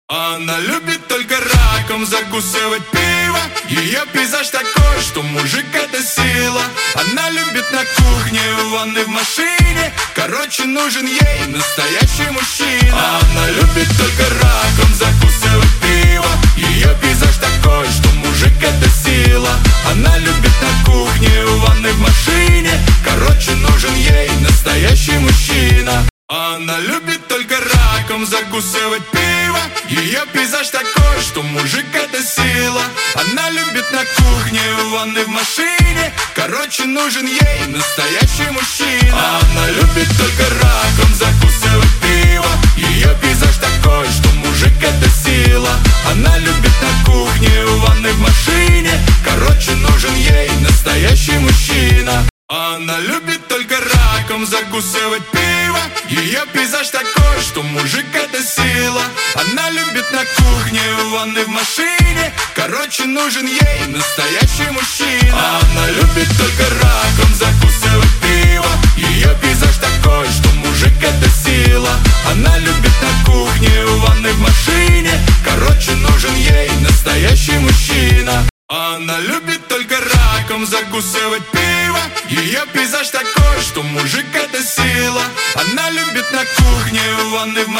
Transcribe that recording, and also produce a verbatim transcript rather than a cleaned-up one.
Она любит только раком закусывать пиво. Ее пейзаж такой, что мужик это сила. Она любит на кухне, в ванной, в машине. Короче, нужен ей настоящий мужчина. Она любит только раком закусывать пиво. Ее пейзаж такой, что мужик это сила. Она любит на кухне, в ванной, в машине. Короче, нужен ей настоящий мужчина. Она любит только раком закусывать пиво. Ее пейзаж такой, что мужик это сила. Она любит на кухне, в ванной, в машине. Короче, нужен ей настоящий мужчина. Она любит только раком закусывать пиво. Ее пейзаж такой, что мужик это сила. Она любит на кухне, в ванной, в машине. Короче, нужен ей настоящий мужчина. Она любит только раком закусывать пиво. Ее пейзаж такой, что мужик это сила. Она любит на кухне, в ванной, в машине. Короче, нужен ей настоящий мужчина. Она любит только раком закусывать пиво. Ее пейзаж такой, что мужик это сила. Она любит на кухне, в ванной, в машине. Короче, нужен ей настоящий мужчина. Она любит только раком закусывать пиво. Ее пейзаж такой, что мужик это сила. Она любит на кухне, в ванной, в машине.